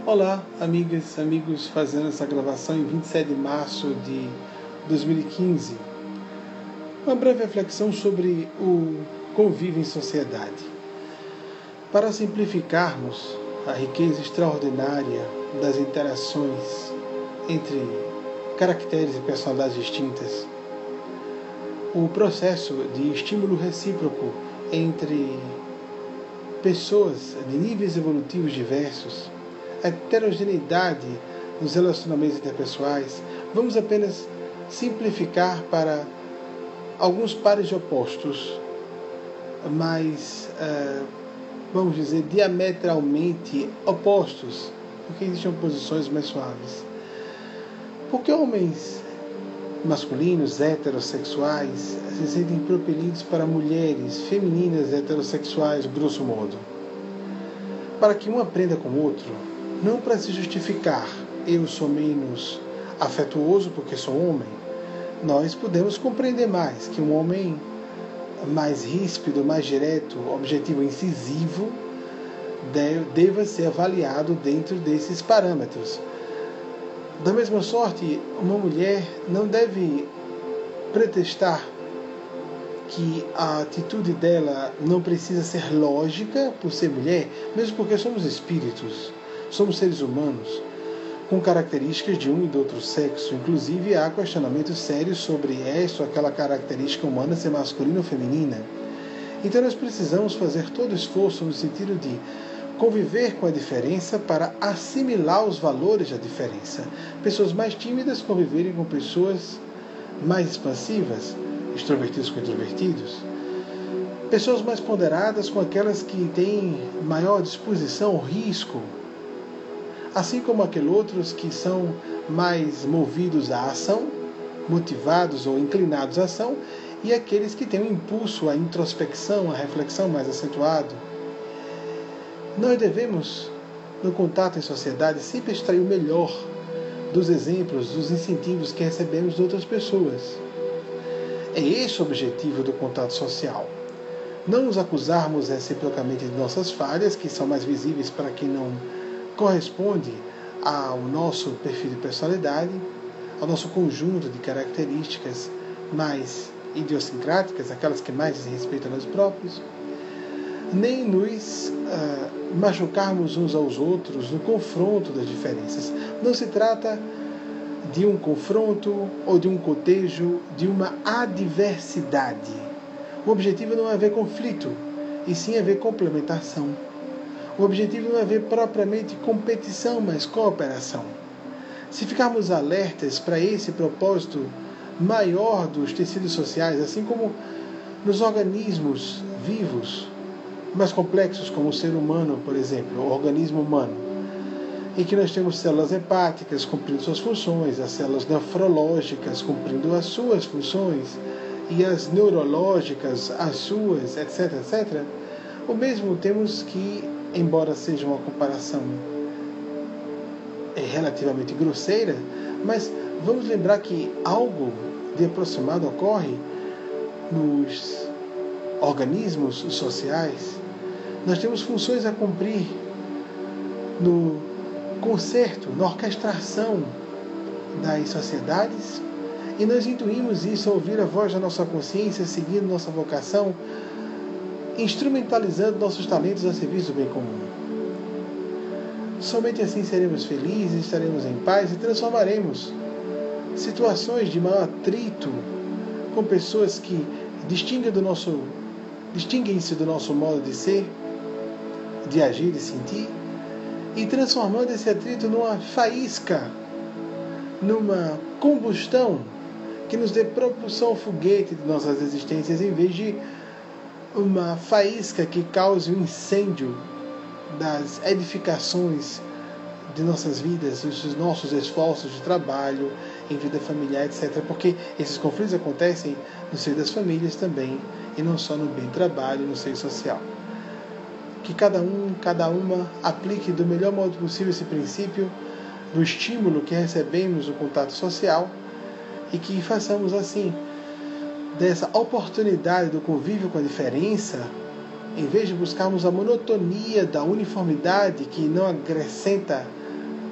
Olá, amigas, amigos, fazendo essa gravação em 27 de março de 2015. Uma breve reflexão sobre o convívio em sociedade. Para simplificarmos a riqueza extraordinária das interações entre caracteres e personalidades distintas, o processo de estímulo recíproco entre pessoas de níveis evolutivos diversos, a heterogeneidade nos relacionamentos interpessoais, vamos apenas simplificar para alguns pares de opostos, mas, vamos dizer, diametralmente opostos, porque existem oposições mais suaves. Porque homens masculinos, heterossexuais, se sentem propelidos para mulheres femininas heterossexuais, grosso modo, para que um aprenda com o outro, não para se justificar, eu sou menos afetuoso porque sou homem. Nós podemos compreender mais que um homem mais ríspido, mais direto, objetivo, incisivo, deva ser avaliado dentro desses parâmetros. Da mesma sorte, uma mulher não deve pretextar que a atitude dela não precisa ser lógica por ser mulher, mesmo porque somos espíritos, somos seres humanos, com características de um e do outro sexo. Inclusive, há questionamentos sérios sobre esta ou aquela característica humana ser masculina ou feminina. Então, nós precisamos fazer todo o esforço no sentido de conviver com a diferença para assimilar os valores da diferença. Pessoas mais tímidas conviverem com pessoas mais expansivas, extrovertidos com introvertidos. Pessoas mais ponderadas com aquelas que têm maior disposição ao risco, assim como aqueles outros que são mais movidos à ação, motivados ou inclinados à ação, e aqueles que têm um impulso à introspecção, à reflexão mais acentuado. Nós devemos, no contato em sociedade, sempre extrair o melhor dos exemplos, dos incentivos que recebemos de outras pessoas. É esse o objetivo do contato social. Não nos acusarmos reciprocamente de nossas falhas, que são mais visíveis para quem não corresponde ao nosso perfil de personalidade, ao nosso conjunto de características mais idiosincráticas, aquelas que mais dizem respeito a nós próprios, nem nos machucarmos uns aos outros no confronto das diferenças. Não se trata de um confronto ou de um cotejo, de uma adversidade. O objetivo não é haver conflito, e sim haver complementação. O objetivo não é haver propriamente competição, mas cooperação. Se ficarmos alertas para esse propósito maior dos tecidos sociais, assim como nos organismos vivos, mais complexos como o ser humano, por exemplo, o organismo humano, em que nós temos células hepáticas cumprindo suas funções, as células nefrológicas cumprindo as suas funções, e as neurológicas as suas, etc., etc., o mesmo temos que, embora seja uma comparação relativamente grosseira, mas vamos lembrar que algo de aproximado ocorre nos organismos sociais. Nós temos funções a cumprir no concerto, na orquestração das sociedades, e nós intuímos isso ao ouvir a voz da nossa consciência, seguindo nossa vocação, instrumentalizando nossos talentos a serviço do bem comum. Somente assim seremos felizes, estaremos em paz e transformaremos situações de maior atrito com pessoas que distinguem-se do nosso modo de ser, de agir e sentir, e transformando esse atrito numa faísca, numa combustão que nos dê propulsão ao foguete de nossas existências, em vez de uma faísca que cause um incêndio das edificações de nossas vidas, dos nossos esforços de trabalho, em vida familiar, etc. Porque esses conflitos acontecem no seio das famílias também, e não só no bem do trabalho, no seio social. Que cada uma aplique do melhor modo possível esse princípio do estímulo que recebemos no contato social, e que façamos assim, dessa oportunidade do convívio com a diferença, em vez de buscarmos a monotonia da uniformidade que não acrescenta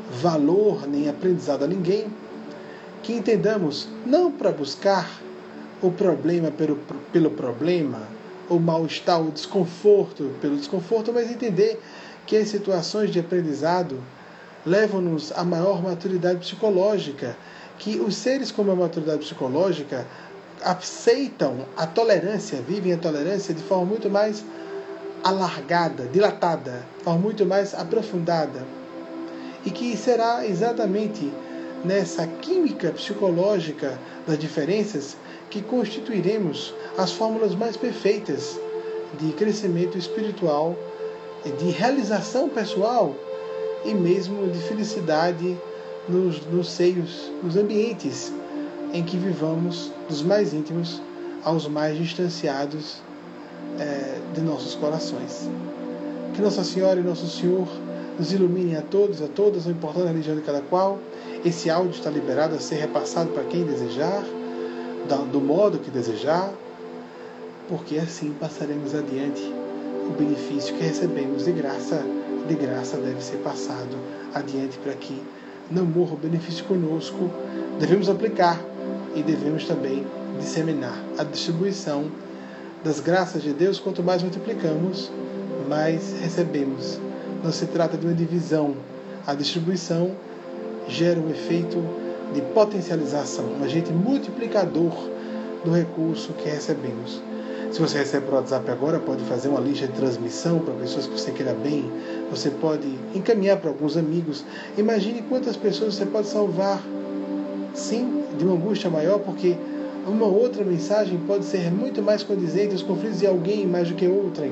valor nem aprendizado a ninguém, que entendamos não para buscar o problema pelo problema, o mal-estar, o desconforto pelo desconforto, mas entender que as situações de aprendizado levam-nos a maior maturidade psicológica, que os seres com uma maturidade psicológica aceitam a tolerância, vivem a tolerância de forma muito mais alargada, dilatada, de forma muito mais aprofundada. E que será exatamente nessa química psicológica das diferenças que constituiremos as fórmulas mais perfeitas de crescimento espiritual, de realização pessoal e mesmo de felicidade nos seios, nos ambientes em que vivamos, dos mais íntimos aos mais distanciados de nossos corações. Que Nossa Senhora e Nosso Senhor nos iluminem a todos, a todas, não importando a religião de cada qual. Esse áudio está liberado a ser repassado para quem desejar, do modo que desejar, porque assim passaremos adiante o benefício que recebemos de graça deve ser passado adiante para que não morra o benefício conosco. Devemos aplicar e devemos também disseminar a distribuição das graças de Deus. Quanto mais multiplicamos, mais recebemos. Não se trata de uma divisão. A distribuição gera um efeito de potencialização, um agente multiplicador do recurso que recebemos. Se você recebe por WhatsApp agora, pode fazer uma lista de transmissão para pessoas que você queira bem. Você pode encaminhar para alguns amigos. Imagine quantas pessoas você pode salvar, sim, de uma angústia maior, porque uma outra mensagem pode ser muito mais condizente aos conflitos de alguém mais do que outrem.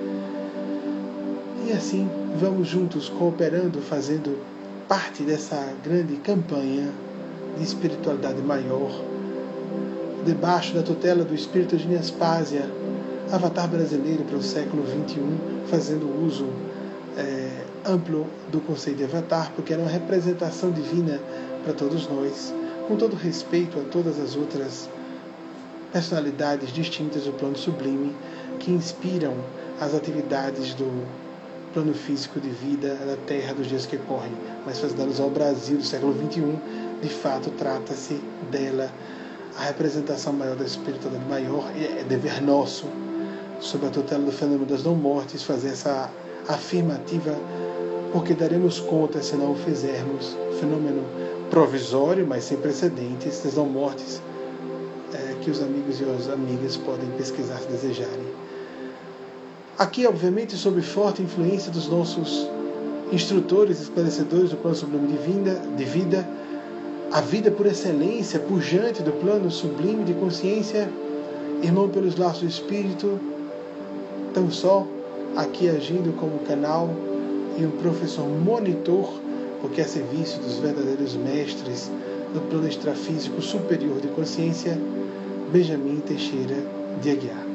E assim, vamos juntos, cooperando, fazendo parte dessa grande campanha de espiritualidade maior, debaixo da tutela do Espírito de Aspásia, avatar brasileiro para o século XXI, fazendo uso amplo do conceito de avatar, porque era uma representação divina para todos nós, com todo respeito a todas as outras personalidades distintas do plano sublime, que inspiram as atividades do plano físico de vida da Terra dos dias que correm, mas fazendo ao Brasil do século XXI, de fato trata-se dela, a representação maior da espiritualidade maior. É dever nosso, sob a tutela do fenômeno das não-mortes, fazer essa afirmativa, porque daremos conta se não o fizermos. Fenômeno provisório, mas sem precedentes, das não-mortes, que os amigos e as amigas podem pesquisar se desejarem. Aqui, obviamente, sob forte influência dos nossos instrutores, esclarecedores do plano sublime de vida, a vida por excelência, pujante do plano sublime de consciência, irmão pelos laços do Espírito, tão só aqui agindo como canal e um professor monitor, porque é serviço dos verdadeiros mestres do plano extrafísico superior de consciência, Benjamin Teixeira de Aguiar.